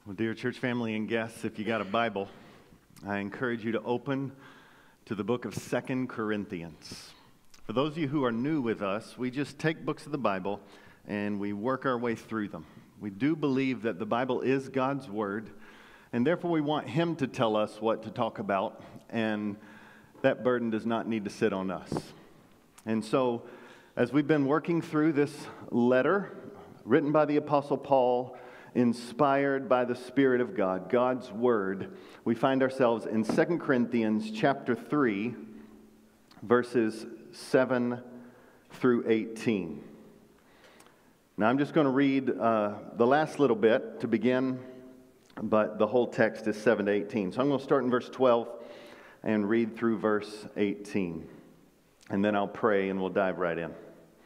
Well, dear church family and guests, if you got a Bible, I encourage you to open to the book of 2 Corinthians. For those of you who are new with us, we just take books of the Bible and we work our way through them. We do believe that the Bible is God's Word, and therefore we want Him to tell us what to talk about, and that burden does not need to sit on us. And so, as we've been working through this letter written by the Apostle Paul, inspired by the Spirit of God, God's Word, we find ourselves in 2 Corinthians chapter 3, verses 7 through 18. Now I'm just going to read the last little bit to begin, but the whole text is 7 to 18. So I'm going to start in verse 12 and read through verse 18. And then I'll pray and we'll dive right in.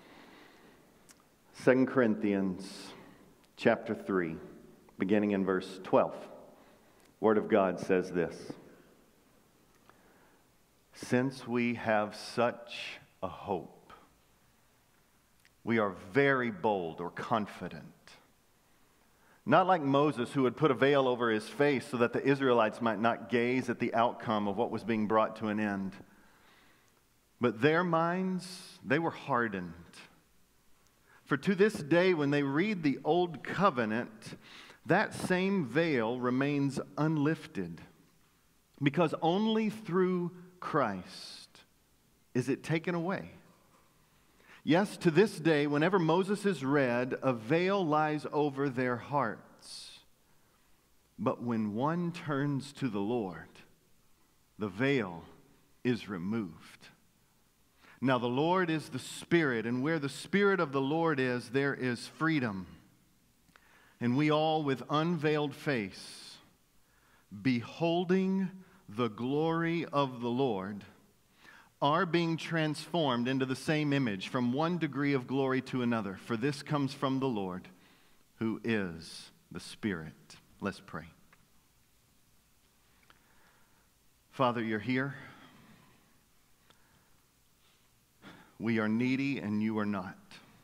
2 Corinthians chapter 3, beginning in verse 12. Word of God says this: Since we have such a hope, we are very bold or confident. Not like Moses, who had put a veil over his face so that the Israelites might not gaze at the outcome of what was being brought to an end. But their minds, they were hardened. For to this day, when they read the Old Covenant, that same veil remains unlifted, because only through Christ is it taken away. Yes, to this day, whenever Moses is read, a veil lies over their hearts. But when one turns to the Lord, the veil is removed. Now the Lord is the Spirit, and where the Spirit of the Lord is, there is freedom. And we all, with unveiled face, beholding the glory of the Lord, are being transformed into the same image from one degree of glory to another. For this comes from the Lord, who is the Spirit. Let's pray. Father, you're here. We are needy and you are not.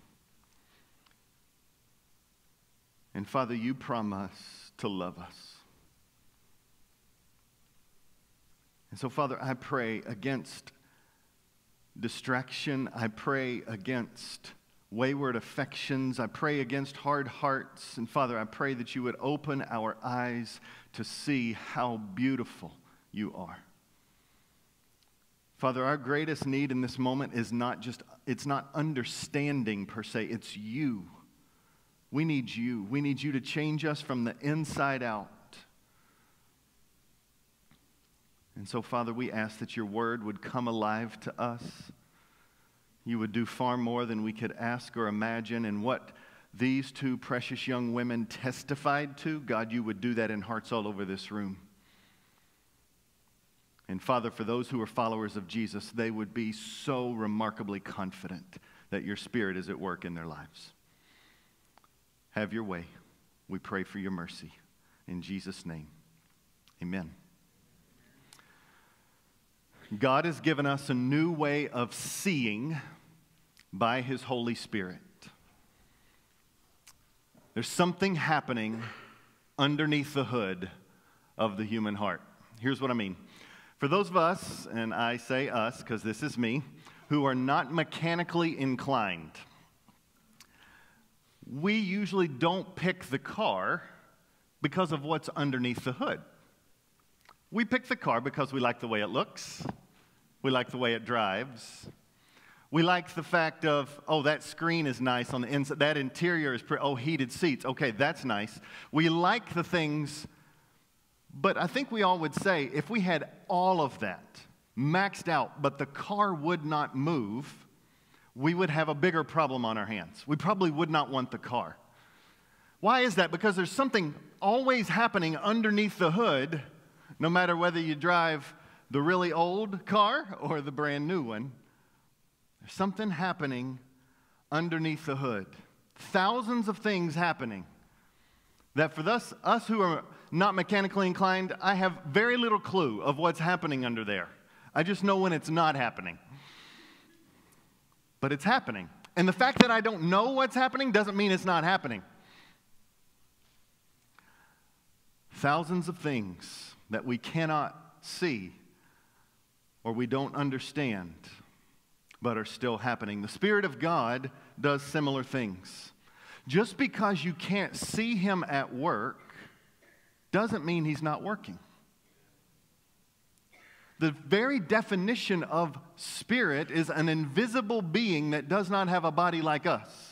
And Father, you promise to love us. And so, Father, I pray against distraction. I pray against wayward affections. I pray against hard hearts. And Father, I pray that you would open our eyes to see how beautiful you are. Father, our greatest need in this moment is it's not understanding per se, it's you. We need you. We need you to change us from the inside out. And so, Father, we ask that your word would come alive to us. You would do far more than we could ask or imagine. And what these two precious young women testified to, God, you would do that in hearts all over this room. And Father, for those who are followers of Jesus, they would be so remarkably confident that your Spirit is at work in their lives. Have your way. We pray for your mercy. In Jesus' name, amen. God has given us a new way of seeing by His Holy Spirit. There's something happening underneath the hood of the human heart. Here's what I mean. For those of us, and I say us because this is me, who are not mechanically inclined, we usually don't pick the car because of what's underneath the hood. We pick the car because we like the way it looks. We like the way it drives. We like the fact of, oh, that screen is nice on the inside. That interior is pretty. Oh, heated seats. Okay, that's nice. We like the things. But I think we all would say, if we had all of that maxed out, but the car would not move, we would have a bigger problem on our hands. We probably would not want the car. Why is that? Because there's something always happening underneath the hood, no matter whether you drive the really old car or the brand new one. There's something happening underneath the hood. Thousands of things happening that for us who are not mechanically inclined, I have very little clue of what's happening under there. I just know when it's not happening. But it's happening. And the fact that I don't know what's happening doesn't mean it's not happening. thousands of things that we cannot see or we don't understand, but are still happening. The Spirit of God does similar things. Just because you can't see Him at work doesn't mean He's not working. The very definition of spirit is an invisible being that does not have a body like us.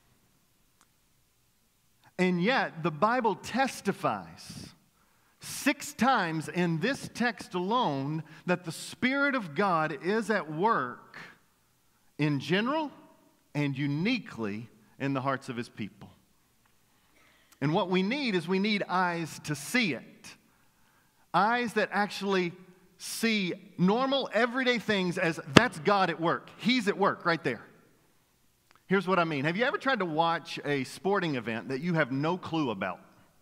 And yet, the Bible testifies 6 times in this text alone that the Spirit of God is at work in general and uniquely in the hearts of His people. And what we need eyes to see it. Eyes that actually see normal, everyday things as that's God at work. He's at work right there. Here's what I mean. Have you ever tried to watch a sporting event that you have no clue about?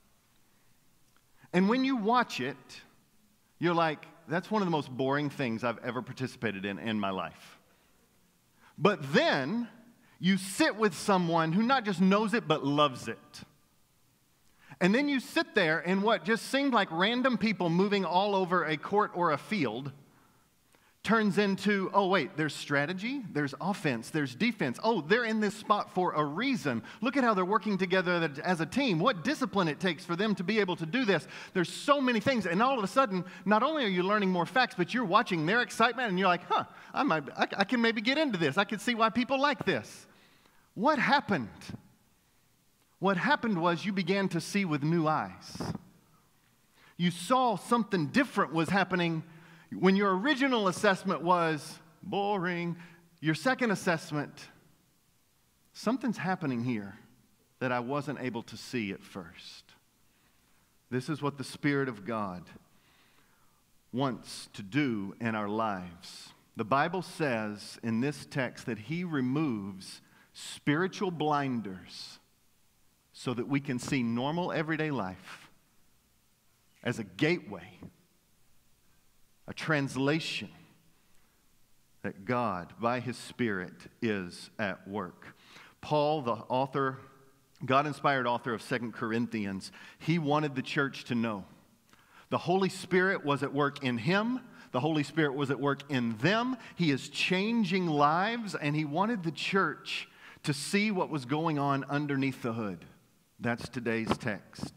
And when you watch it, you're like, that's one of the most boring things I've ever participated in my life. But then you sit with someone who not just knows it, but loves it. And then you sit there in what just seemed like random people moving all over a court or a field turns into, oh wait, there's strategy, there's offense, there's defense. Oh, they're in this spot for a reason. Look at how they're working together as a team. What discipline it takes for them to be able to do this. There's so many things. And all of a sudden, not only are you learning more facts, but you're watching their excitement and you're like, I can maybe get into this. I can see why people like this. What happened? What happened was you began to see with new eyes. You saw something different was happening. When your original assessment was boring, your second assessment, something's happening here that I wasn't able to see at first. This is what the Spirit of God wants to do in our lives. The Bible says in this text that He removes spiritual blinders so that we can see normal everyday life as a gateway, a translation that God, by His Spirit, is at work. Paul, the author, God-inspired author of 2 Corinthians, he wanted the church to know the Holy Spirit was at work in him. The Holy Spirit was at work in them. He is changing lives, and he wanted the church to see what was going on underneath the hood. That's today's text.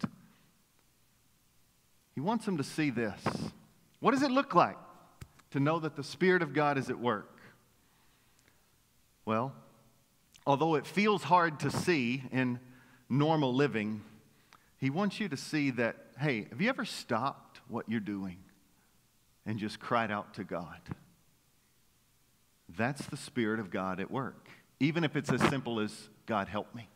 He wants them to see this. What does it look like to know that the Spirit of God is at work? Well, although it feels hard to see in normal living, he wants you to see that, hey, have you ever stopped what you're doing and just cried out to God? That's the Spirit of God at work, even if it's as simple as, God, help me.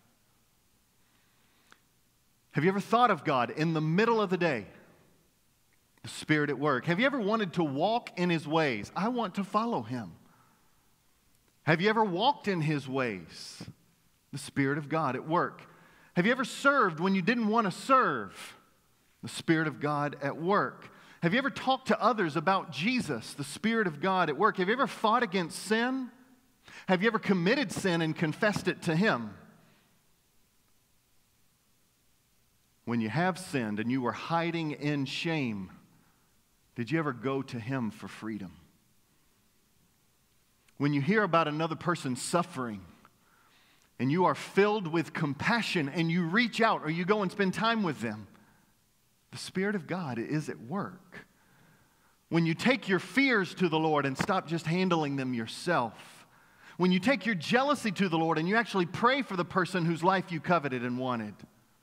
Have you ever thought of God in the middle of the day? The Spirit at work. Have you ever wanted to walk in His ways? I want to follow Him. Have you ever walked in His ways? The Spirit of God at work. Have you ever served when you didn't want to serve? The Spirit of God at work. Have you ever talked to others about Jesus? The Spirit of God at work. Have you ever fought against sin? Have you ever committed sin and confessed it to Him? When you have sinned and you were hiding in shame, did you ever go to Him for freedom? When you hear about another person suffering and you are filled with compassion and you reach out or you go and spend time with them, the Spirit of God is at work. When you take your fears to the Lord and stop just handling them yourself. When you take your jealousy to the Lord and you actually pray for the person whose life you coveted and wanted.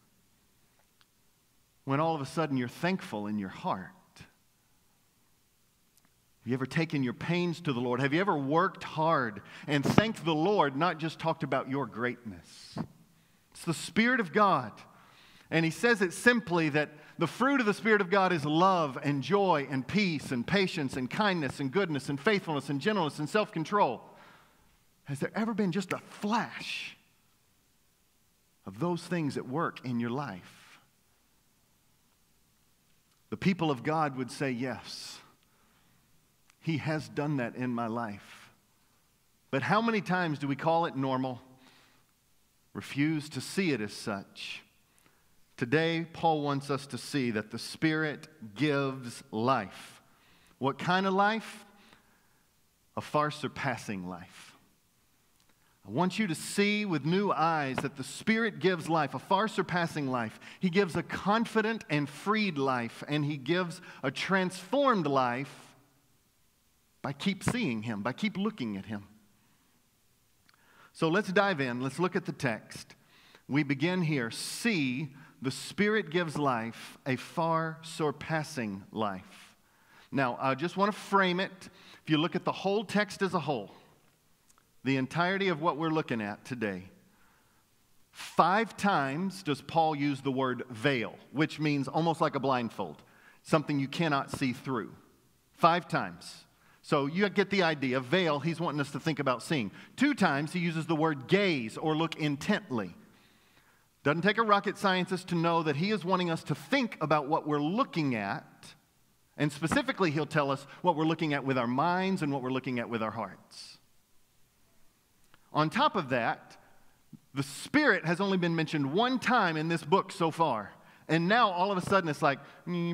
When all of a sudden you're thankful in your heart. Have you ever taken your pains to the Lord? Have you ever worked hard and thanked the Lord, not just talked about your greatness? It's the Spirit of God. And he says it simply that the fruit of the Spirit of God is love and joy and peace and patience and kindness and goodness and faithfulness and gentleness and self-control. Has there ever been just a flash of those things at work in your life? The people of God would say, yes, He has done that in my life. But how many times do we call it normal, refuse to see it as such, Today, Paul wants us to see that the Spirit gives life. What kind of life? A far surpassing life. I want you to see with new eyes that the Spirit gives life, a far surpassing life. He gives a confident and freed life, and He gives a transformed life by keep seeing Him, by keep looking at Him. So let's dive in. Let's look at the text. We begin here. See, the Spirit gives life, a far surpassing life. Now, I just want to frame it. If you look at the whole text as a whole, the entirety of what we're looking at today, 5 times does Paul use the word veil, which means almost like a blindfold, something you cannot see through. 5 times. So you get the idea. Veil, he's wanting us to think about seeing. 2 times he uses the word gaze or look intently. Doesn't take a rocket scientist to know that he is wanting us to think about what we're looking at. And specifically, he'll tell us what we're looking at with our minds and what we're looking at with our hearts. On top of that, the Spirit has only been mentioned 1 time in this book so far. And now, all of a sudden, it's like,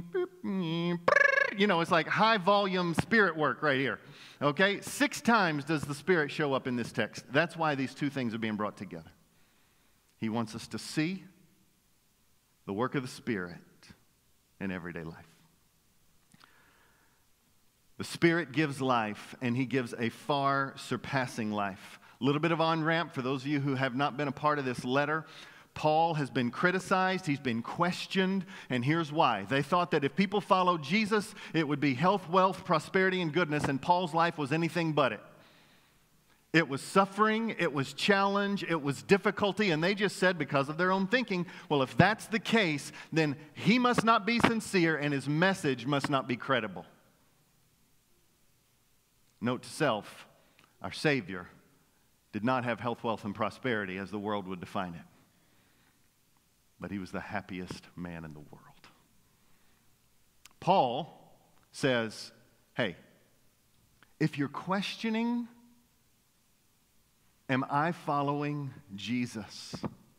it's like high volume Spirit work right here. Okay? 6 times does the Spirit show up in this text. That's why these 2 things are being brought together. He wants us to see the work of the Spirit in everyday life. The Spirit gives life, and He gives a far surpassing life. A little bit of on-ramp for those of you who have not been a part of this letter. Paul has been criticized, he's been questioned, and here's why. They thought that if people followed Jesus, it would be health, wealth, prosperity, and goodness, and Paul's life was anything but it. It was suffering, it was challenge, it was difficulty, and they just said, because of their own thinking, well, if that's the case, then he must not be sincere and his message must not be credible. Note to self, our Savior did not have health, wealth, and prosperity as the world would define it. But he was the happiest man in the world. Paul says, hey, if you're questioning, am I following Jesus?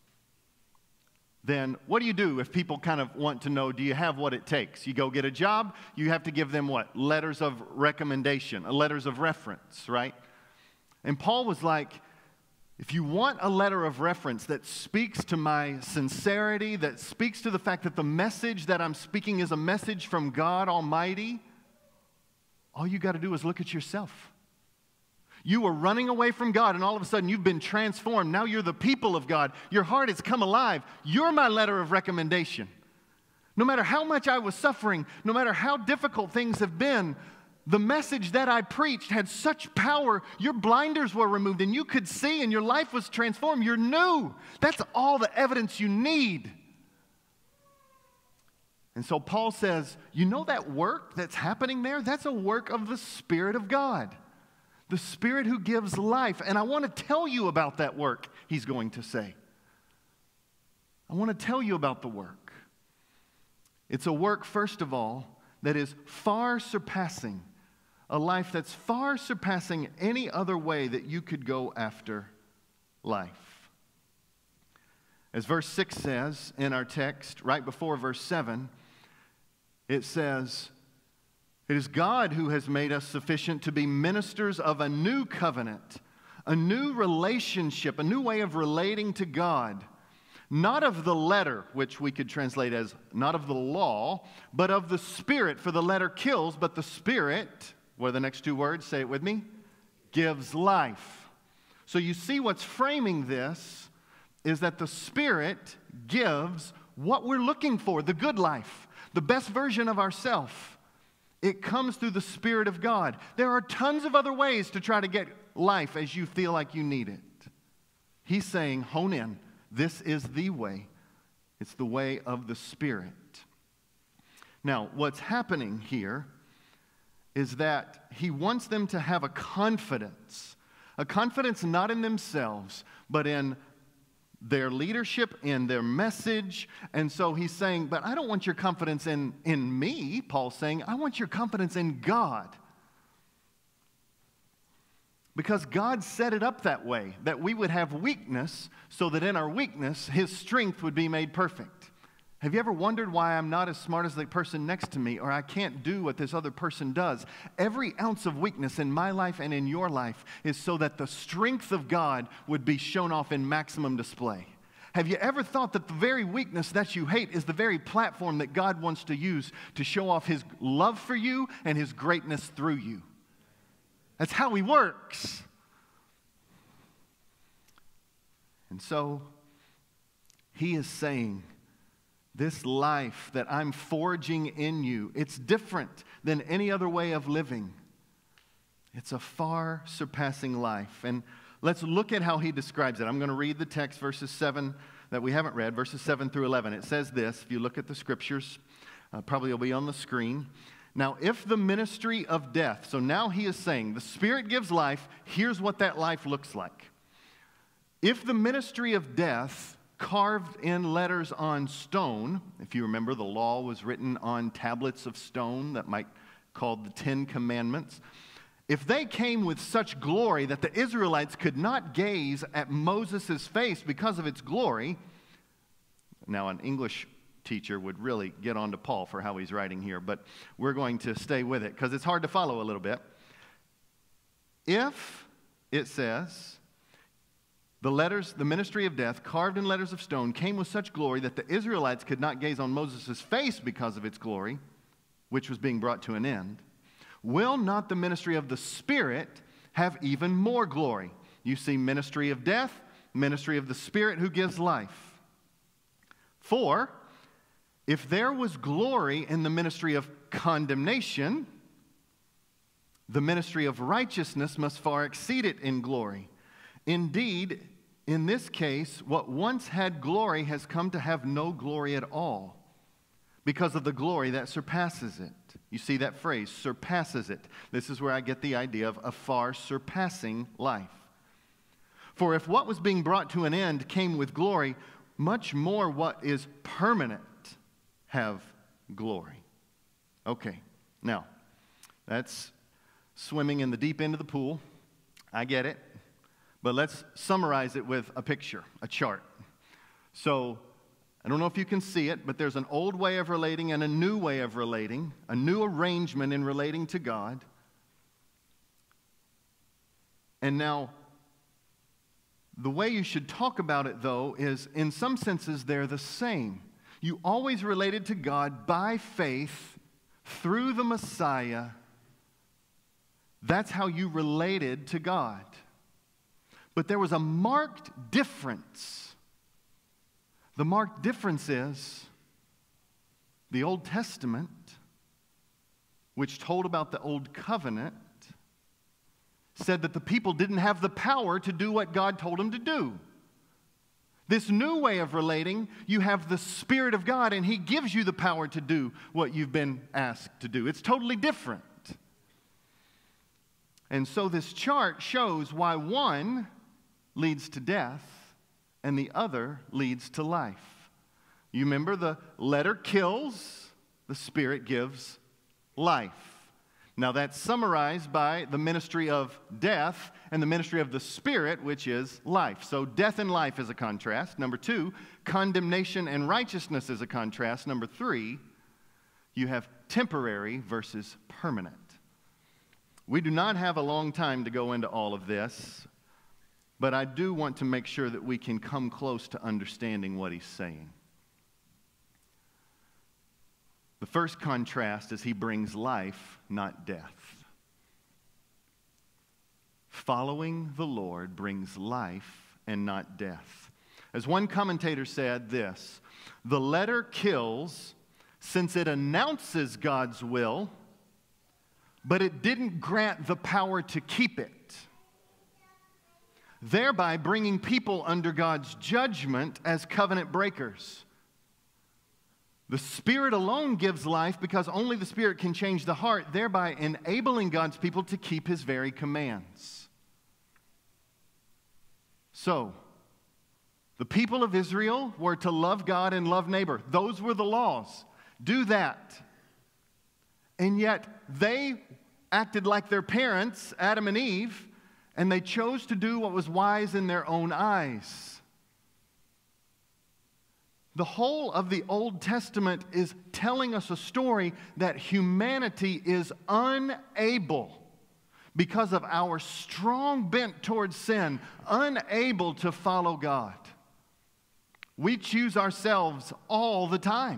Then what do you do if people kind of want to know, do you have what it takes? You go get a job, you have to give them what? Letters of recommendation, letters of reference, right? And Paul was like, if you want a letter of reference that speaks to my sincerity, that speaks to the fact that the message that I'm speaking is a message from God Almighty, all you got to do is look at yourself. You were running away from God, and all of a sudden you've been transformed. Now you're the people of God. Your heart has come alive. You're my letter of recommendation. No matter how much I was suffering, no matter how difficult things have been, the message that I preached had such power, your blinders were removed, and you could see, and your life was transformed. You're new. That's all the evidence you need. And so Paul says, you know that work that's happening there? That's a work of the Spirit of God. The Spirit who gives life. And I want to tell you about that work, he's going to say. I want to tell you about the work. It's a work, first of all, that is far surpassing, a life that's far surpassing any other way that you could go after life. As verse 6 says in our text, right before verse 7, it says, it is God who has made us sufficient to be ministers of a new covenant, a new relationship, a new way of relating to God. Not of the letter, which we could translate as not of the law, but of the Spirit. For the letter kills, but the Spirit, what are the next 2 words? Say it with me. Gives life. So you see what's framing this is that the Spirit gives what we're looking for, the good life, the best version of ourselves. It comes through the Spirit of God. There are tons of other ways to try to get life as you feel like you need it. He's saying, hone in. This is the way. It's the way of the Spirit. Now, what's happening here is that he wants them to have a confidence not in themselves, but in their leadership, in their message. And so he's saying, but I don't want your confidence in me, Paul's saying, I want your confidence in God. Because God set it up that way, that we would have weakness, so that in our weakness, his strength would be made perfect. Have you ever wondered why I'm not as smart as the person next to me, or I can't do what this other person does? Every ounce of weakness in my life and in your life is so that the strength of God would be shown off in maximum display. Have you ever thought that the very weakness that you hate is the very platform that God wants to use to show off His love for you and His greatness through you? That's how He works. And so, He is saying, this life that I'm forging in you, it's different than any other way of living. It's a far surpassing life. And let's look at how He describes it. I'm going to read the text, verses 7 that we haven't read, verses 7 through 11. It says this, if you look at the scriptures, probably it'll be on the screen. Now, if the ministry of death, so now He is saying, the Spirit gives life, here's what that life looks like. If the ministry of death, carved in letters on stone, if you remember, the law was written on tablets of stone that might be called the Ten Commandments. If they came with such glory that the Israelites could not gaze at Moses' face because of its glory, now an English teacher would really get on to Paul for how he's writing here, but we're going to stay with it because it's hard to follow a little bit. If, it says, the ministry of death, carved in letters of stone, came with such glory that the Israelites could not gaze on Moses' face because of its glory, which was being brought to an end, will not the ministry of the Spirit have even more glory? You see ministry of death, ministry of the Spirit who gives life. For if there was glory in the ministry of condemnation, the ministry of righteousness must far exceed it in glory. Indeed, in this case, what once had glory has come to have no glory at all because of the glory that surpasses it. You see that phrase, surpasses it. This is where I get the idea of a far surpassing life. For if what was being brought to an end came with glory, much more what is permanent have glory. Okay, now, that's swimming in the deep end of the pool. I get it. But let's summarize it with a picture, a chart. So, I don't know if you can see it, but there's an old way of relating and a new way of relating, a new arrangement in relating to God. And now, the way you should talk about it, though, is in some senses they're the same. You always related to God by faith through the Messiah. That's how you related to God. But there was a marked difference. The marked difference is the Old Testament, which told about the Old Covenant, said that the people didn't have the power to do what God told them to do. This new way of relating, you have the Spirit of God, and He gives you the power to do what you've been asked to do. It's totally different. And so this chart shows why one leads to death and the other leads to life. You remember the letter kills, the Spirit gives life. Now that's summarized by the ministry of death and the ministry of the Spirit, which is life. So death and life is a contrast. Number 2, condemnation and righteousness is a contrast. Number 3, you have temporary versus permanent. We do not have a long time to go into all of this, but I do want to make sure that we can come close to understanding what he's saying. The first contrast is he brings life, not death. Following the Lord brings life and not death. As one commentator said this, the letter kills since it announces God's will, but it didn't grant the power to keep it, thereby bringing people under God's judgment as covenant breakers. The Spirit alone gives life because only the Spirit can change the heart, thereby enabling God's people to keep His very commands. So, the people of Israel were to love God and love neighbor. Those were the laws. Do that. And yet, they acted like their parents, Adam and Eve, and they chose to do what was wise in their own eyes. The whole of the Old Testament is telling us a story that humanity is unable, because of our strong bent towards sin, unable to follow God. We choose ourselves all the time.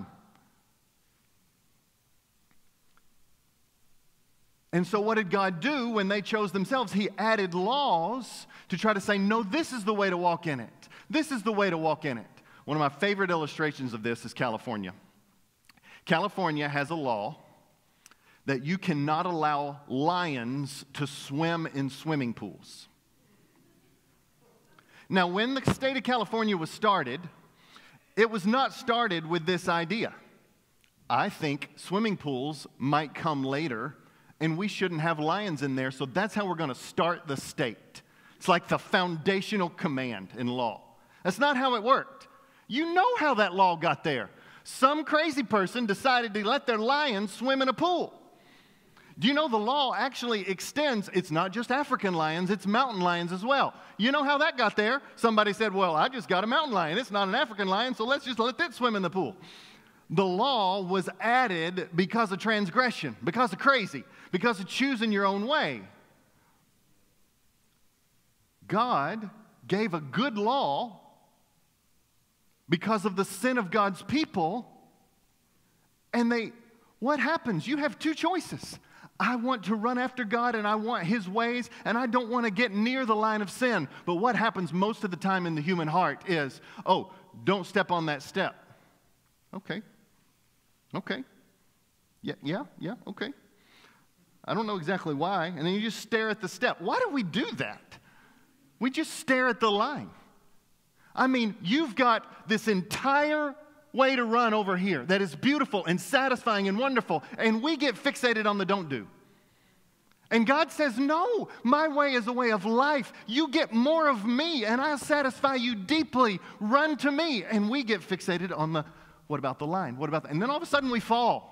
And so what did God do when they chose themselves? He added laws to try to say, no, this is the way to walk in it. This is the way to walk in it. One of my favorite illustrations of this is California. California has a law that you cannot allow lions to swim in swimming pools. Now, when the state of California was started, it was not started with this idea. I think swimming pools might come later, and we shouldn't have lions in there, so that's how we're going to start the state. It's like the foundational command in law. That's not how it worked. You know how that law got there. Some crazy person decided to let their lions swim in a pool. Do you know the law actually extends? It's not just African lions, it's mountain lions as well. You know how that got there? Somebody said, well, I just got a mountain lion. It's not an African lion, so let's just let it swim in the pool. The law was added because of transgression, because of crazy, because of choosing your own way. God gave a good law because of the sin of God's people, and what happens? You have two choices. I want to run after God, and I want His ways, and I don't want to get near the line of sin. But what happens most of the time in the human heart is, oh, don't step on that step. Okay. Yeah, okay. I don't know exactly why. And then you just stare at the step. Why do we do that? We just stare at the line. I mean, you've got this entire way to run over here that is beautiful and satisfying and wonderful, and we get fixated on the don't do. And God says, no, my way is a way of life. You get more of me, and I'll satisfy you deeply. Run to me. And we get fixated on the, what about the line? What about that? And then all of a sudden we fall.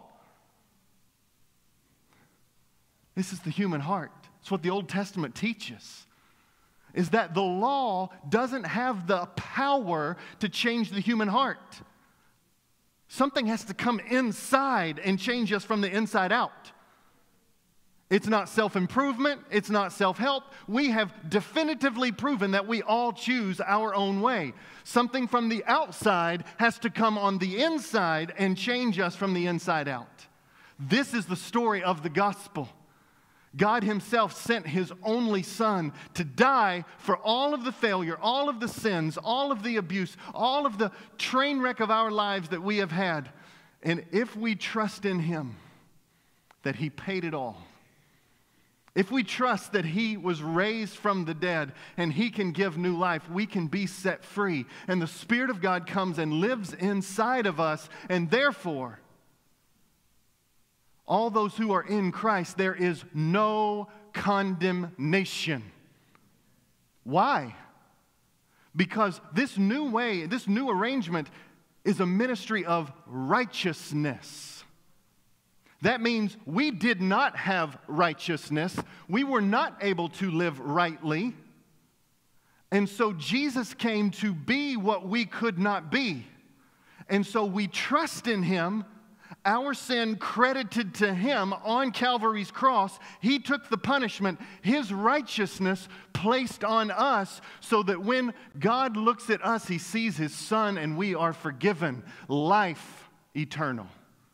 This is the human heart. It's what the Old Testament teaches, is that the law doesn't have the power to change the human heart. Something has to come inside and change us from the inside out. It's not self-improvement. It's not self-help. We have definitively proven that we all choose our own way. Something from the outside has to come on the inside and change us from the inside out. This is the story of the gospel. God Himself sent His only Son to die for all of the failure, all of the sins, all of the abuse, all of the train wreck of our lives that we have had. And if we trust in Him, that He paid it all. If we trust that He was raised from the dead and He can give new life, we can be set free. And the Spirit of God comes and lives inside of us, and therefore, all those who are in Christ, there is no condemnation. Why? Because this new way, this new arrangement is a ministry of righteousness. That means we did not have righteousness. We were not able to live rightly. And so Jesus came to be what we could not be. And so we trust in Him. Our sin credited to Him on Calvary's cross. He took the punishment, His righteousness placed on us, so that when God looks at us, He sees His Son and we are forgiven. Life eternal.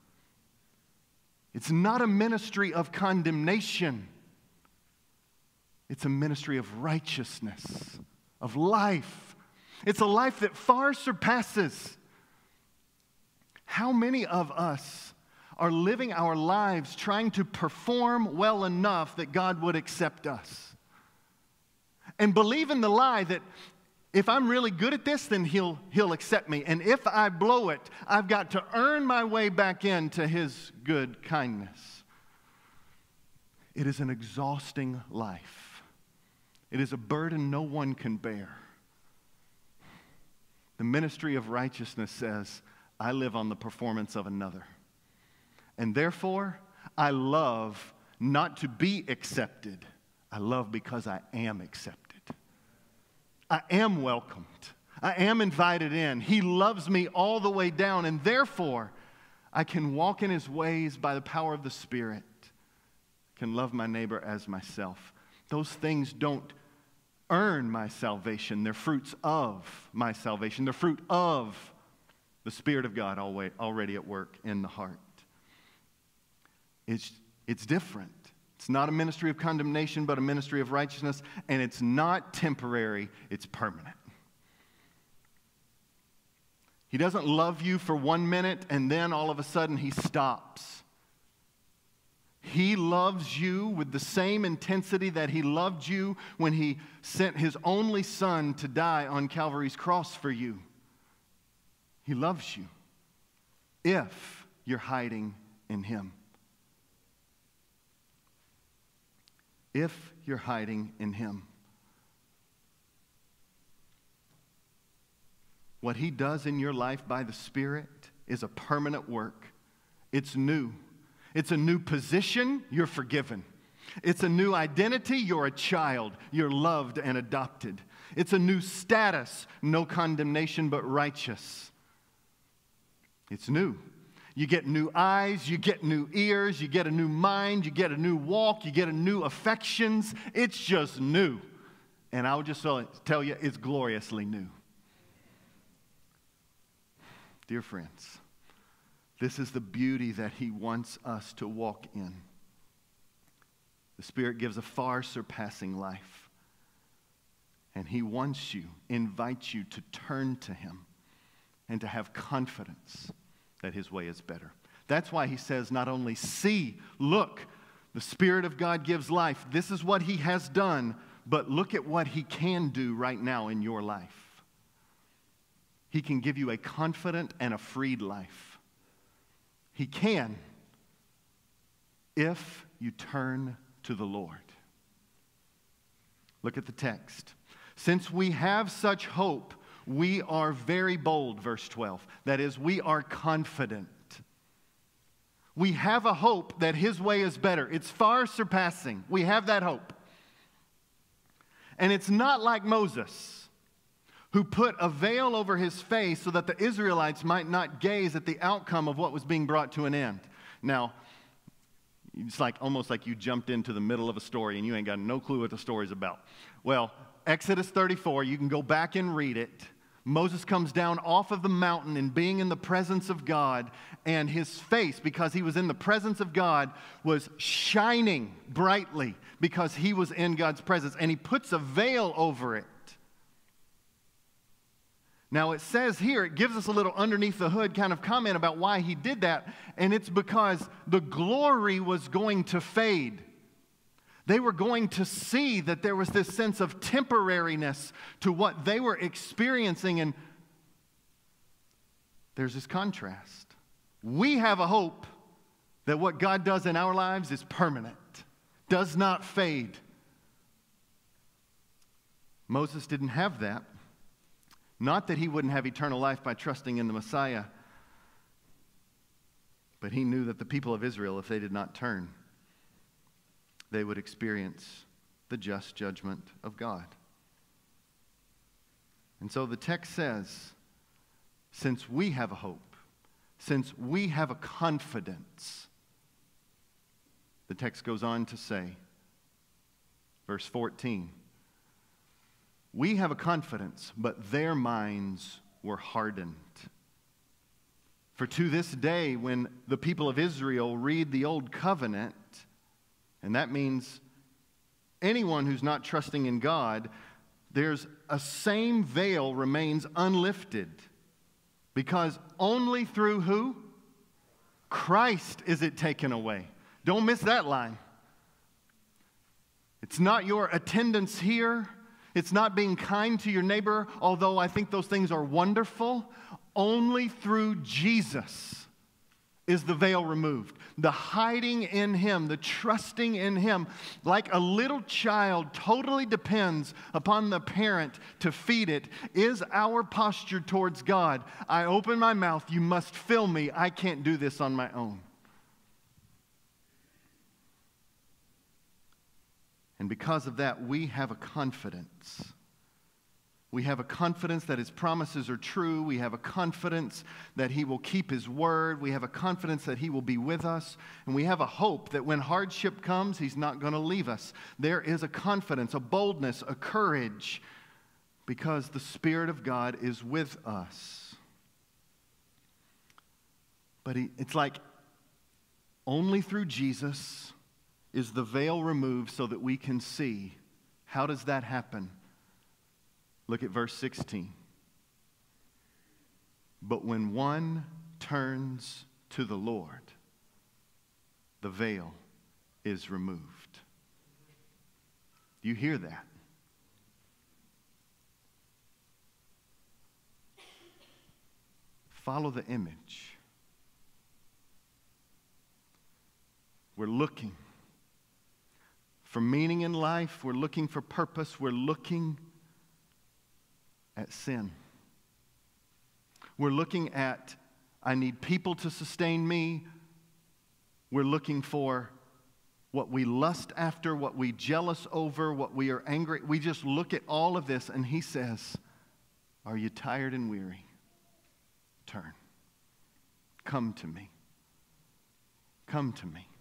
It's not a ministry of condemnation. It's a ministry of righteousness, of life. It's a life that far surpasses. How many of us are living our lives trying to perform well enough that God would accept us? And believe in the lie that if I'm really good at this, then He'll accept me. And if I blow it, I've got to earn my way back into His good kindness. It is an exhausting life. It is a burden no one can bear. The ministry of righteousness says, I live on the performance of another. And therefore, I love not to be accepted. I love because I am accepted. I am welcomed. I am invited in. He loves me all the way down, and therefore I can walk in His ways by the power of the Spirit. I can love my neighbor as myself. Those things don't earn my salvation. They're fruits of my salvation. They're fruit of the Spirit of God already at work in the heart. It's different. It's not a ministry of condemnation, but a ministry of righteousness, and it's not temporary, it's permanent. He doesn't love you for 1 minute and then all of a sudden He stops. He loves you with the same intensity that He loved you when He sent His only Son to die on Calvary's cross for you. He loves you if you're hiding in Him. If you're hiding in Him. What He does in your life by the Spirit is a permanent work. It's new. It's a new position, you're forgiven. It's a new identity, you're a child, you're loved and adopted. It's a new status, no condemnation but righteous. It's new. You get new eyes, you get new ears, you get a new mind, you get a new walk, you get a new affections. It's just new. And I'll just tell you, it's gloriously new. Dear friends, this is the beauty that He wants us to walk in. The Spirit gives a far surpassing life. And He wants you, invites you to turn to Him and to have confidence that His way is better. That's why He says not only see, look, the Spirit of God gives life. This is what He has done, but look at what He can do right now in your life. He can give you a confident and a freed life. He can if you turn to the Lord. Look at the text. Since we have such hope, we are very bold, verse 12. That is, we are confident. We have a hope that His way is better. It's far surpassing. We have that hope. And it's not like Moses, who put a veil over his face so that the Israelites might not gaze at the outcome of what was being brought to an end. Now, it's almost like you jumped into the middle of a story and you ain't got no clue what the story's about. Well, Exodus 34, you can go back and read it. Moses comes down off of the mountain and being in the presence of God, and his face, because he was in the presence of God, was shining brightly because he was in God's presence, and he puts a veil over it. Now it says here, it gives us a little underneath the hood kind of comment about why he did that, and it's because the glory was going to fade. They were going to see that there was this sense of temporariness to what they were experiencing, and there's this contrast. We have a hope that what God does in our lives is permanent, does not fade. Moses didn't have that. Not that he wouldn't have eternal life by trusting in the Messiah, but he knew that the people of Israel, if they did not turn, they would experience the just judgment of God. And so the text says, since we have a hope, since we have a confidence, the text goes on to say, verse 14, we have a confidence, but their minds were hardened. For to this day, when the people of Israel read the Old Covenant, and that means anyone who's not trusting in God, there's a same veil remains unlifted. Because only through who? Christ is it taken away. Don't miss that line. It's not your attendance here. It's not being kind to your neighbor, although I think those things are wonderful. Only through Jesus is the veil removed. The hiding in Him, the trusting in Him, like a little child totally depends upon the parent to feed it, is our posture towards God. I open my mouth, you must fill me. I can't do this on my own. And because of that, we have a confidence We have a confidence that His promises are true. We have a confidence that He will keep His word. We have a confidence that He will be with us. And we have a hope that when hardship comes, He's not going to leave us. There is a confidence, a boldness, a courage, because the Spirit of God is with us. But it's like only through Jesus is the veil removed so that we can see. How does that happen? Look at verse 16. But when one turns to the Lord, the veil is removed. Do you hear that? Follow the image. We're looking for meaning in life. We're looking for purpose. We're looking at sin. We're looking at, I need people to sustain me. We're looking for what we lust after, what we jealous over, what we are angry. We just look at all of this, and He says, are you tired and weary? Turn. Come to me. Come to me.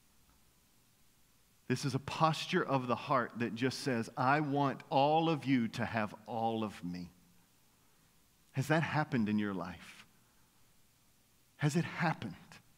This is a posture of the heart that just says, I want all of you to have all of me. Has that happened in your life? Has it happened?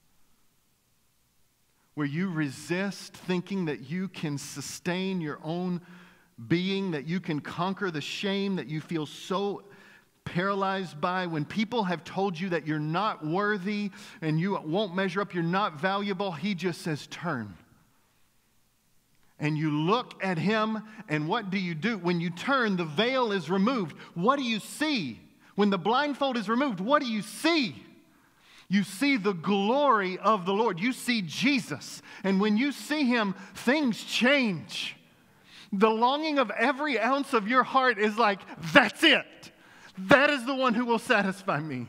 Where you resist thinking that you can sustain your own being, that you can conquer the shame that you feel so paralyzed by, when people have told you that you're not worthy and you won't measure up, you're not valuable, He just says, turn. And you look at Him, and what do? When you turn, the veil is removed. What do you see? When the blindfold is removed, what do you see? You see the glory of the Lord. You see Jesus. And when you see Him, things change. The longing of every ounce of your heart is like, that's it. That is the one who will satisfy me.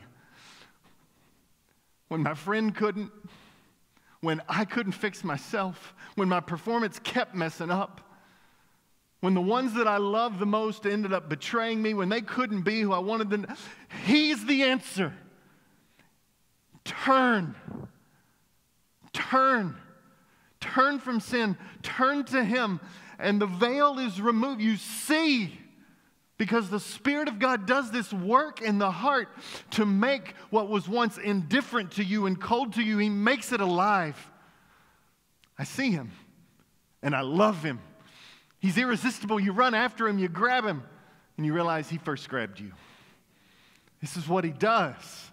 When my friend couldn't, when I couldn't fix myself, when my performance kept messing up, when the ones that I loved the most ended up betraying me, when they couldn't be who I wanted them, He's the answer. Turn. Turn. Turn from sin. Turn to Him. And the veil is removed. You see, because the Spirit of God does this work in the heart to make what was once indifferent to you and cold to you, He makes it alive. I see Him, and I love Him. He's irresistible. You run after Him, you grab Him, and you realize He first grabbed you. This is what He does.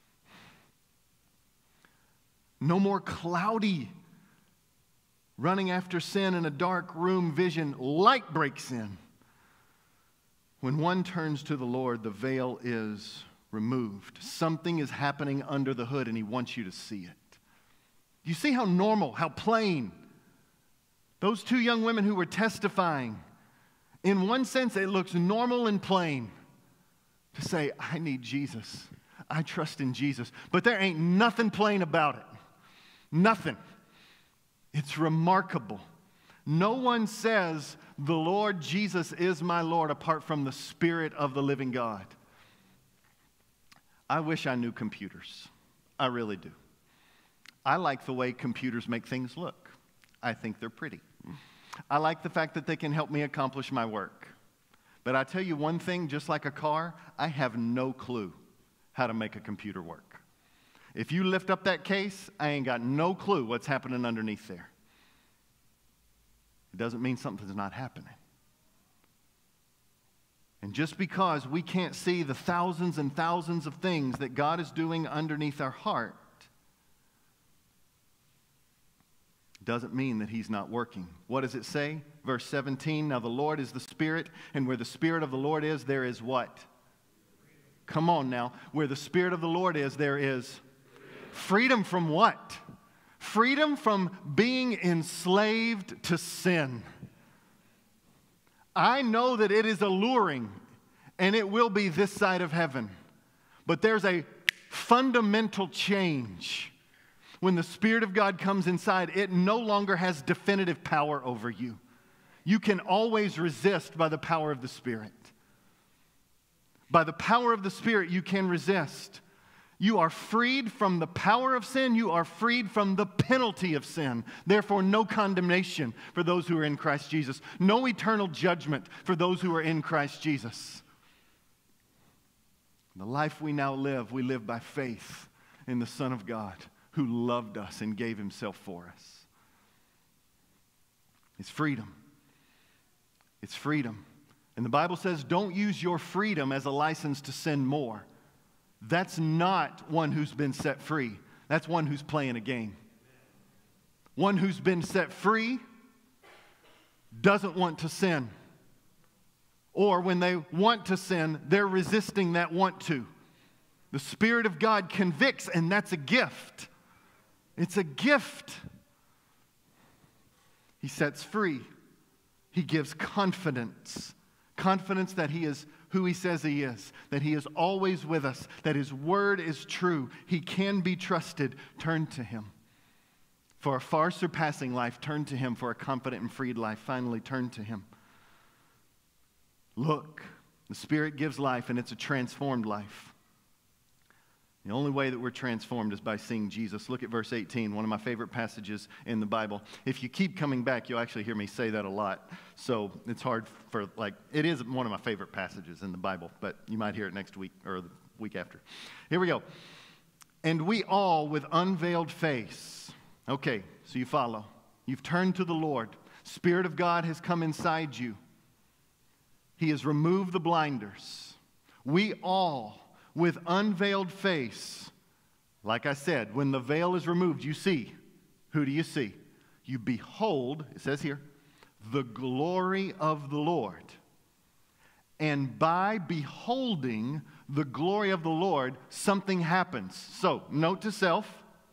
No more cloudy running after sin in a dark room vision. Light breaks in. When one turns to the Lord, the veil is removed. Something is happening under the hood, and He wants you to see it. You see how normal, how plain? Those two young women who were testifying, in one sense, it looks normal and plain to say, I need Jesus. I trust in Jesus. But there ain't nothing plain about it. Nothing. It's remarkable. No one says, the Lord Jesus is my Lord, apart from the Spirit of the living God. I wish I knew computers. I really do. I like the way computers make things look. I think they're pretty. I like the fact that they can help me accomplish my work. But I tell you one thing, just like a car, I have no clue how to make a computer work. If you lift up that case, I ain't got no clue what's happening underneath there. It doesn't mean something's not happening. And just because we can't see the thousands and thousands of things that God is doing underneath our heart, doesn't mean that He's not working. What does it say? Verse 17, now the Lord is the Spirit, and where the Spirit of the Lord is, there is what? Come on now. Where the Spirit of the Lord is, there is freedom from what? Freedom from being enslaved to sin. I know that it is alluring, and it will be this side of heaven. But there's a fundamental change. When the Spirit of God comes inside, it no longer has definitive power over you. You can always resist by the power of the Spirit. By the power of the Spirit, you can resist. You are freed from the power of sin. You are freed from the penalty of sin. Therefore, no condemnation for those who are in Christ Jesus. No eternal judgment for those who are in Christ Jesus. The life we now live, we live by faith in the Son of God who loved us and gave himself for us. It's freedom. It's freedom. And the Bible says, don't use your freedom as a license to sin more. That's not one who's been set free. That's one who's playing a game. One who's been set free doesn't want to sin. Or when they want to sin, they're resisting that want to. The Spirit of God convicts, and that's a gift. It's a gift. He sets free. He gives confidence. Confidence that he is who he says he is, that he is always with us, that his word is true. He can be trusted. Turn to him. For a far surpassing life, turn to him. For a confident and freed life, finally turn to him. Look, the Spirit gives life, and it's a transformed life. The only way that we're transformed is by seeing Jesus. Look at verse 18, one of my favorite passages in the Bible. If you keep coming back, you'll actually hear me say that a lot. So it's hard for, it is one of my favorite passages in the Bible, but you might hear it next week or the week after. Here we go. And we all with unveiled face. Okay, so you follow. You've turned to the Lord. Spirit of God has come inside you. He has removed the blinders. We all, with unveiled face, like I said, when the veil is removed, you see. Who do you see? You behold, it says here, the glory of the Lord. And by beholding the glory of the Lord, something happens. So, note to self,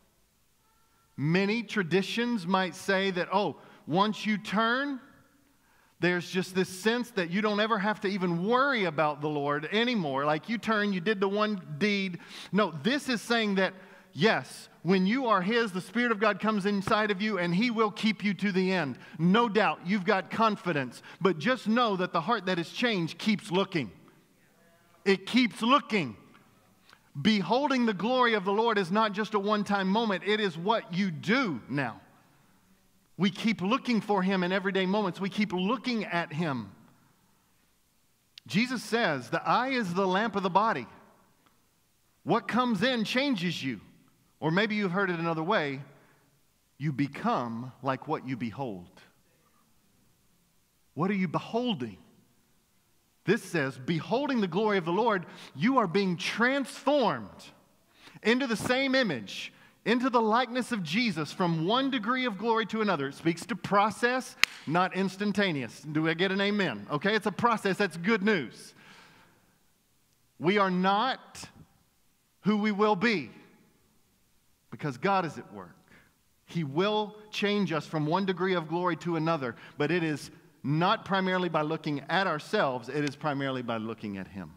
many traditions might say that, once you turn, there's just this sense that you don't ever have to even worry about the Lord anymore. Like you turn, you did the one deed. No, this is saying that, yes, when you are his, the Spirit of God comes inside of you and he will keep you to the end. No doubt, you've got confidence. But just know that the heart that is changed keeps looking. It keeps looking. Beholding the glory of the Lord is not just a one-time moment. It is what you do now. We keep looking for him in everyday moments. We keep looking at him. Jesus says, the eye is the lamp of the body. What comes in changes you. Or maybe you've heard it another way. You become like what you behold. What are you beholding? This says, beholding the glory of the Lord, you are being transformed into the same image, into the likeness of Jesus from one degree of glory to another. It speaks to process, not instantaneous. Do I get an amen? Okay, it's a process. That's good news. We are not who we will be because God is at work. He will change us from one degree of glory to another, but it is not primarily by looking at ourselves. It is primarily by looking at him.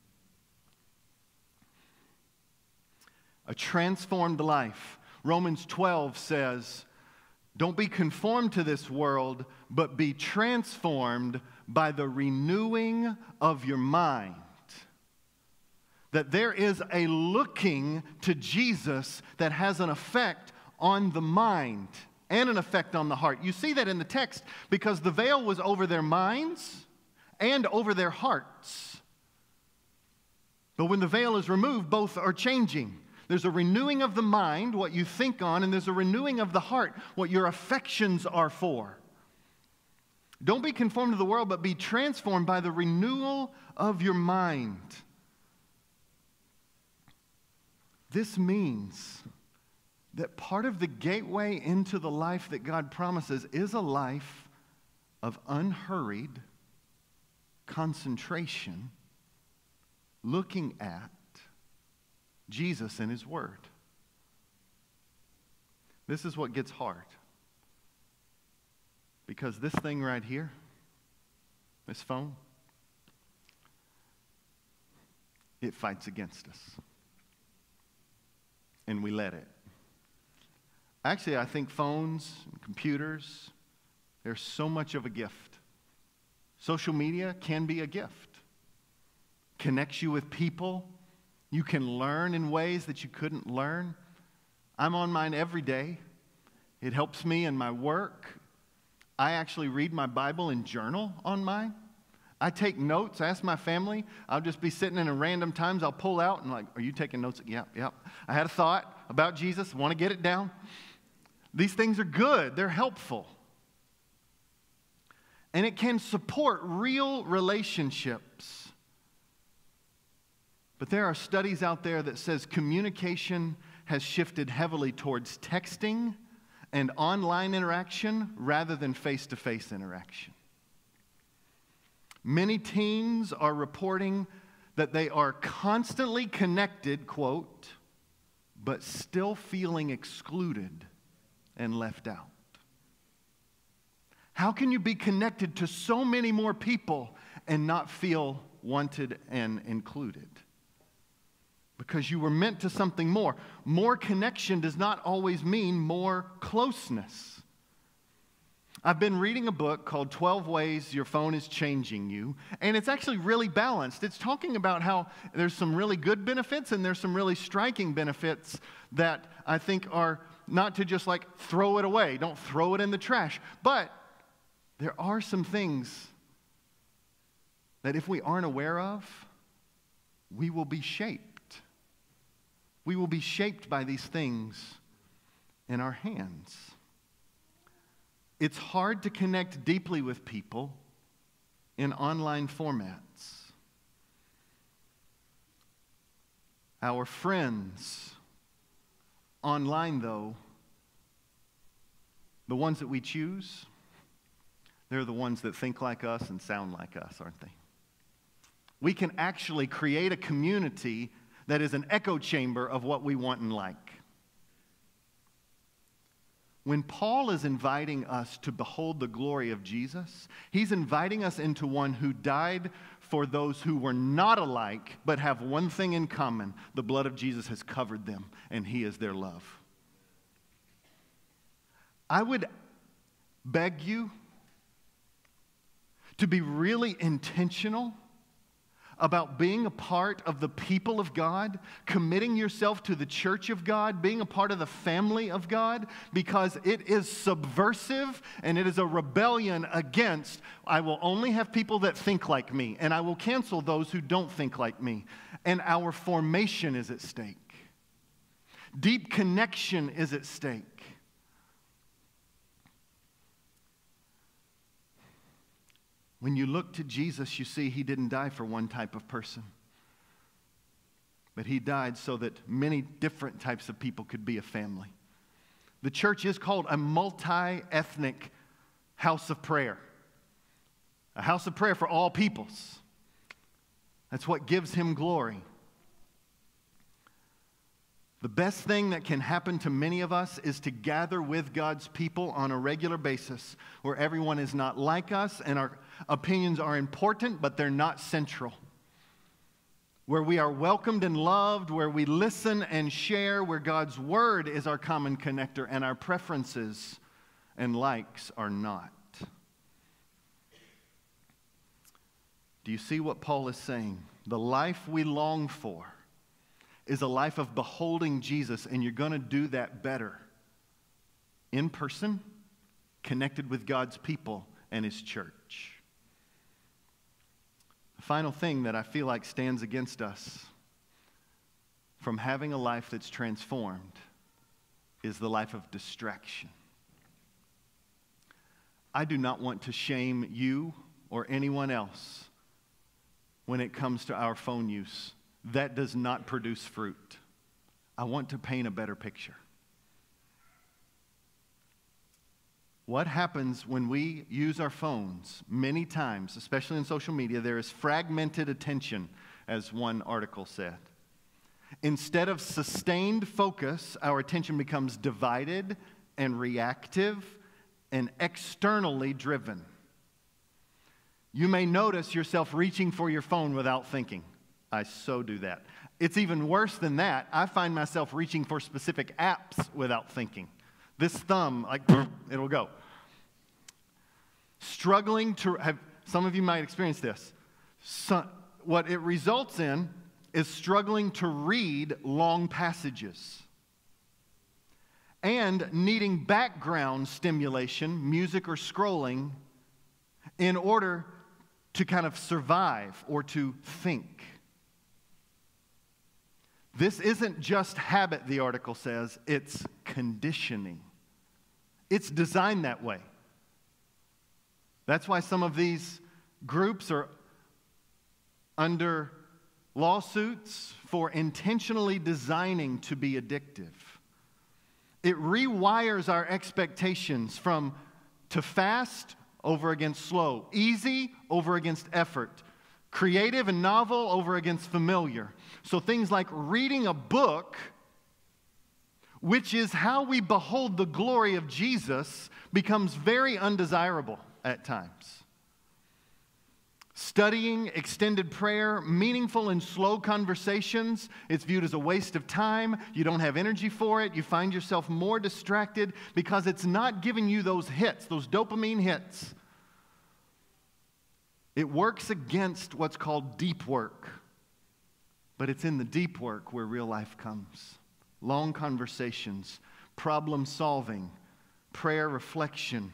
A transformed life. Romans 12 says, don't be conformed to this world, but be transformed by the renewing of your mind. That there is a looking to Jesus that has an effect on the mind and an effect on the heart. You see that in the text because the veil was over their minds and over their hearts. But when the veil is removed, both are changing. There's a renewing of the mind, what you think on, and there's a renewing of the heart, what your affections are for. Don't be conformed to the world, but be transformed by the renewal of your mind. This means that part of the gateway into the life that God promises is a life of unhurried concentration, looking at Jesus and his word. This is what gets hard. Because this thing right here, this phone, it fights against us. And we let it. Actually, I think phones and computers, they're so much of a gift. Social media can be a gift. connects you with people. You can learn in ways that you couldn't learn. I'm on mine every day. It helps me in my work. I actually read my Bible and journal on mine. I take notes. I ask my family. I'll just be sitting in random times. I'll pull out and like, are you taking notes? Yep. I had a thought about Jesus. Want to get it down. These things are good. They're helpful. And it can support real relationships. But there are studies out there that says communication has shifted heavily towards texting and online interaction rather than face-to-face interaction. Many teens are reporting that they are constantly connected, quote, but still feeling excluded and left out. How can you be connected to so many more people and not feel wanted and included? Because you were meant to something more. More connection does not always mean more closeness. I've been reading a book called 12 Ways Your Phone is Changing You, and it's actually really balanced. It's talking about how there's some really good benefits and there's some really striking benefits that I think are not to just like throw it away. Don't throw it in the trash. But there are some things that if we aren't aware of, we will be shaped. We will be shaped by these things in our hands. It's hard to connect deeply with people in online formats. Our friends online, though, the ones that we choose, they're the ones that think like us and sound like us, aren't they? We can actually create a community that is an echo chamber of what we want and like. When Paul is inviting us to behold the glory of Jesus, he's inviting us into one who died for those who were not alike, but have one thing in common. The blood of Jesus has covered them, and he is their love. I would beg you to be really intentional about being a part of the people of God, committing yourself to the church of God, being a part of the family of God, because it is subversive and it is a rebellion against, I will only have people that think like me, and I will cancel those who don't think like me. And our formation is at stake. Deep connection is at stake. When you look to Jesus, you see he didn't die for one type of person, but he died so that many different types of people could be a family. The church is called a multi-ethnic house of prayer, a house of prayer for all peoples. That's what gives him glory. The best thing that can happen to many of us is to gather with God's people on a regular basis where everyone is not like us and our opinions are important, but they're not central. Where we are welcomed and loved, where we listen and share, where God's word is our common connector and our preferences and likes are not. Do you see what Paul is saying? The life we long for is a life of beholding Jesus, and you're going to do that better in person, connected with God's people and his church. The final thing that I feel like stands against us from having a life that's transformed is the life of distraction. I do not want to shame you or anyone else when it comes to our phone use. That does not produce fruit. I want to paint a better picture. What happens when we use our phones many times, especially in social media, there is fragmented attention, as one article said. Instead of sustained focus, our attention becomes divided and reactive and externally driven. You may notice yourself reaching for your phone without thinking. I so do that. It's even worse than that. I find myself reaching for specific apps without thinking. This thumb, like, it'll go. Struggling to have, some of you might experience this. what it results in is struggling to read long passages and needing background stimulation, music or scrolling, in order to kind of survive or to think. This isn't just habit, the article says, it's conditioning. It's designed that way. That's why some of these groups are under lawsuits for intentionally designing to be addictive. It rewires our expectations from to fast over against slow, easy over against effort, creative and novel over against familiar. So things like reading a book, which is how we behold the glory of Jesus, becomes very undesirable at times. Studying extended prayer, meaningful and slow conversations, it's viewed as a waste of time. You don't have energy for it. You find yourself more distracted because it's not giving you those hits, those dopamine hits. It works against what's called deep work. But it's in the deep work where real life comes. Long conversations, problem solving, prayer reflection.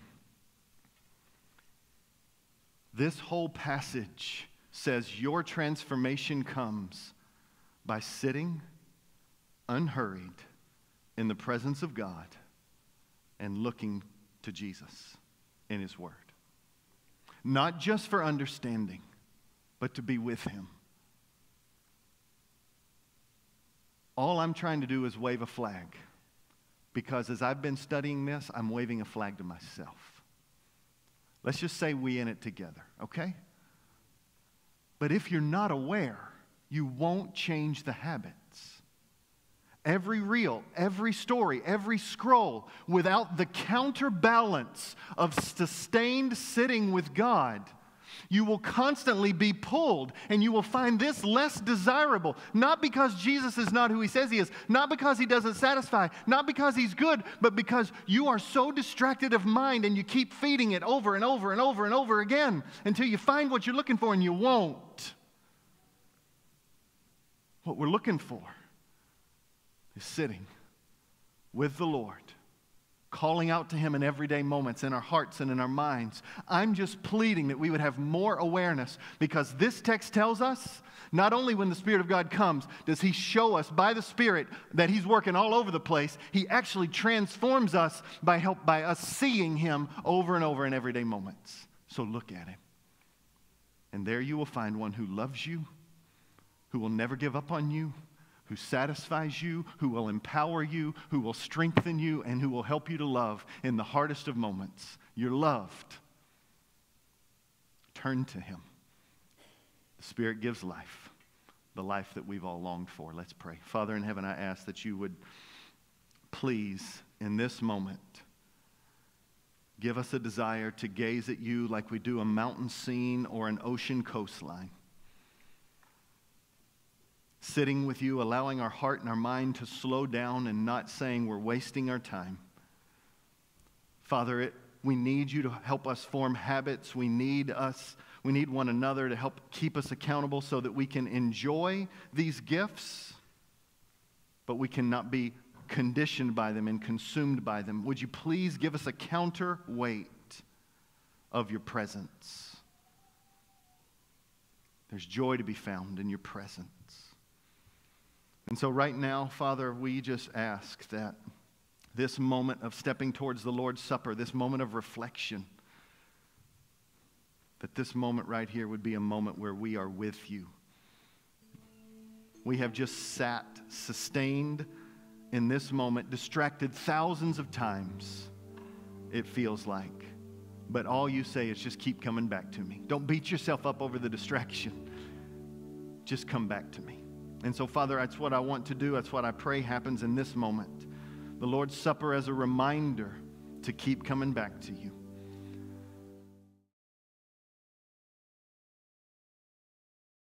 This whole passage says your transformation comes by sitting unhurried in the presence of God and looking to Jesus in His Word. Not just for understanding, but to be with Him. All I'm trying to do is wave a flag, because as I've been studying this, I'm waving a flag to myself. Let's just say we in it together, okay? But if you're not aware, you won't change the habits. Every reel, every story, every scroll, without the counterbalance of sustained sitting with God, you will constantly be pulled, and you will find this less desirable. Not because Jesus is not who He says He is, not because He doesn't satisfy, not because He's good, but because you are so distracted of mind and you keep feeding it over and over and over and over again until you find what you're looking for, and you won't. What we're looking for is sitting with the Lord, calling out to Him in everyday moments, in our hearts and in our minds. I'm just pleading that we would have more awareness, because this text tells us not only when the Spirit of God comes does He show us by the Spirit that He's working all over the place, He actually transforms us by us seeing Him over and over in everyday moments. So look at Him. And there you will find one who loves you, who will never give up on you, who satisfies you, who will empower you, who will strengthen you, and who will help you to love in the hardest of moments. You're loved. Turn to Him. The Spirit gives life, the life that we've all longed for. Let's pray. Father in heaven, I ask that you would please, in this moment, give us a desire to gaze at you like we do a mountain scene or an ocean coastline. Sitting with you, allowing our heart and our mind to slow down and not saying we're wasting our time. Father, we need you to help us form habits. We need one another to help keep us accountable so that we can enjoy these gifts, but we cannot be conditioned by them and consumed by them. Would you please give us a counterweight of your presence? There's joy to be found in your presence. And so right now, Father, we just ask that this moment of stepping towards the Lord's Supper, this moment of reflection, that this moment right here would be a moment where we are with you. We have just sat, sustained in this moment, distracted thousands of times, it feels like. But all you say is just keep coming back to me. Don't beat yourself up over the distraction. Just come back to me. And so, Father, that's what I want to do. That's what I pray happens in this moment. The Lord's Supper as a reminder to keep coming back to you.